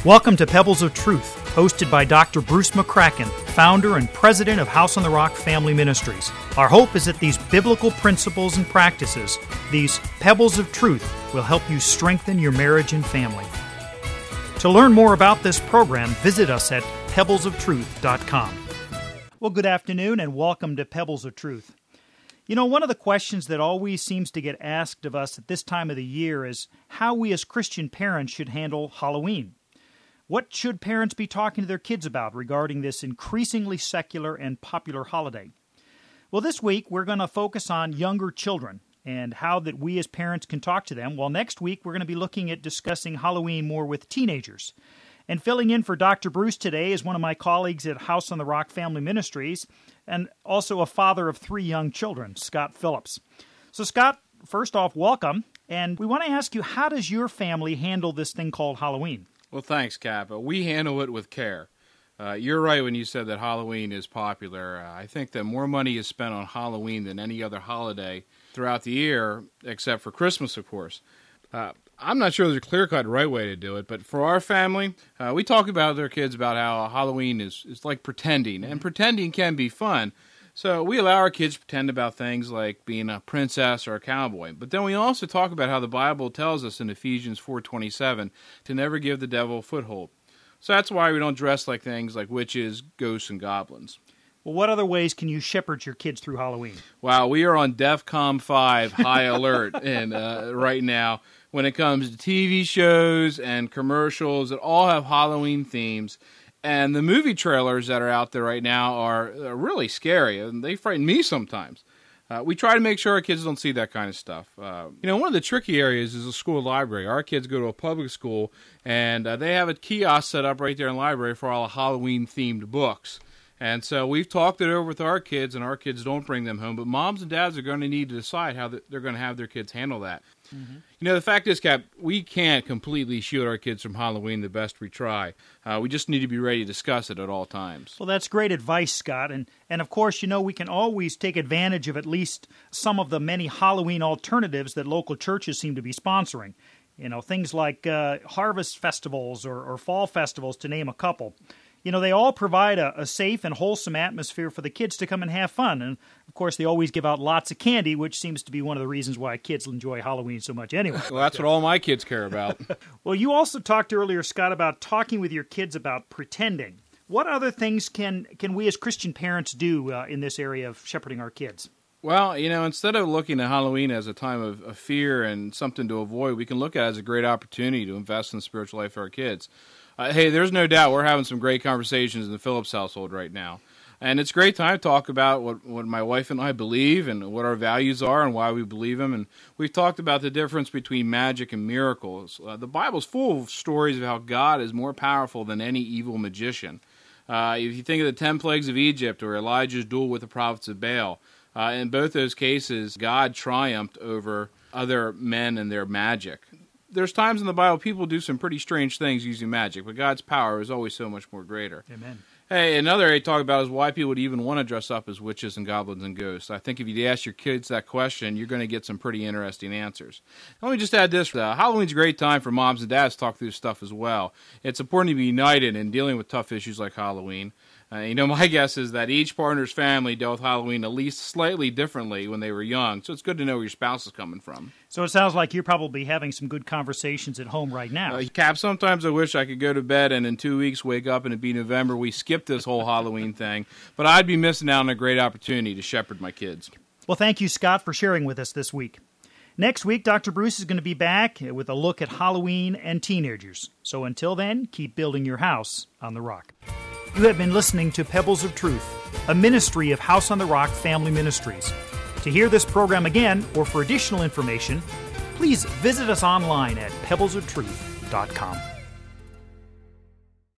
Welcome to Pebbles of Truth, hosted by Dr. Bruce McCracken, founder and president of House on the Rock Family Ministries. Our hope is that these biblical principles and practices, these pebbles of truth, will help you strengthen your marriage and family. To learn more about this program, visit us at pebblesoftruth.com. Well, good afternoon and welcome to Pebbles of Truth. You know, one of the questions that always seems to get asked of us at this time of the year is how we as Christian parents should handle Halloween. What should parents be talking to their kids about regarding this increasingly secular and popular holiday? Well, this week we're going to focus on younger children and how that we as parents can talk to them, while next week we're going to be looking at discussing Halloween more with teenagers. And filling in for Dr. Bruce today is one of my colleagues at House on the Rock Family Ministries and also a father of 3 young children, Scott Phillips. So Scott, first off, welcome. And we want to ask you, how does your family handle this thing called Halloween? Well, thanks, Cap. We handle it with care. You're right when you said that Halloween is popular. I think that more money is spent on Halloween than any other holiday throughout the year, except for Christmas, of course. I'm not sure there's a clear-cut right way to do it, but for our family, we talk about their kids about how Halloween is like pretending, and pretending can be fun. So we allow our kids to pretend about things like being a princess or a cowboy. But then we also talk about how the Bible tells us in Ephesians 4:27 to never give the devil a foothold. So that's why we don't dress like things like witches, ghosts, and goblins. Well, what other ways can you shepherd your kids through Halloween? Wow, we are on DEFCON 5 high alert and right now when it comes to TV shows and commercials that all have Halloween themes. And the movie trailers that are out there right now are really scary, and they frighten me sometimes. We try to make sure our kids don't see that kind of stuff. One of the tricky areas is the school library. Our kids go to a public school, and they have a kiosk set up right there in the library for all the Halloween-themed books. And so we've talked it over with our kids, and our kids don't bring them home. But moms and dads are going to need to decide how they're going to have their kids handle that. Mm-hmm. You know, the fact is, Cap, we can't completely shield our kids from Halloween the best we try. We just need to be ready to discuss it at all times. Well, that's great advice, Scott. And of course, you know, we can always take advantage of at least some of the many Halloween alternatives that local churches seem to be sponsoring. You know, things like harvest festivals or fall festivals, to name a couple. You know, they all provide a safe and wholesome atmosphere for the kids to come and have fun. And, of course, they always give out lots of candy, which seems to be one of the reasons why kids enjoy Halloween so much anyway. Well, that's what all my kids care about. Well, you also talked earlier, Scott, about talking with your kids about pretending. What other things can we as Christian parents do in this area of shepherding our kids? Well, you know, instead of looking at Halloween as a time of fear and something to avoid, we can look at it as a great opportunity to invest in the spiritual life of our kids. Hey, there's no doubt we're having some great conversations in the Phillips household right now. And it's a great time to talk about what my wife and I believe and what our values are and why we believe them. And we've talked about the difference between magic and miracles. The Bible's full of stories of how God is more powerful than any evil magician. If you think of the 10 plagues of Egypt or Elijah's duel with the prophets of Baal, in both those cases, God triumphed over other men and their magic. There's times in the Bible people do some pretty strange things using magic, but God's power is always so much more greater. Amen. Hey, another area to talk about is why people would even want to dress up as witches and goblins and ghosts. I think if you ask your kids that question, you're going to get some pretty interesting answers. Let me just add this. Halloween's a great time for moms and dads to talk through stuff as well. It's important to be united in dealing with tough issues like Halloween. My guess is that each partner's family dealt with Halloween at least slightly differently when they were young, so it's good to know where your spouse is coming from. So it sounds like you're probably having some good conversations at home right now. Cap, sometimes I wish I could go to bed and in 2 weeks wake up and it'd be November. We skipped this whole Halloween thing, but I'd be missing out on a great opportunity to shepherd my kids. Well, thank you, Scott, for sharing with us this week. Next week, Dr. Bruce is going to be back with a look at Halloween and teenagers. So until then, keep building your house on the rock. You have been listening to Pebbles of Truth, a ministry of House on the Rock Family Ministries. To hear this program again or for additional information, please visit us online at pebblesoftruth.com.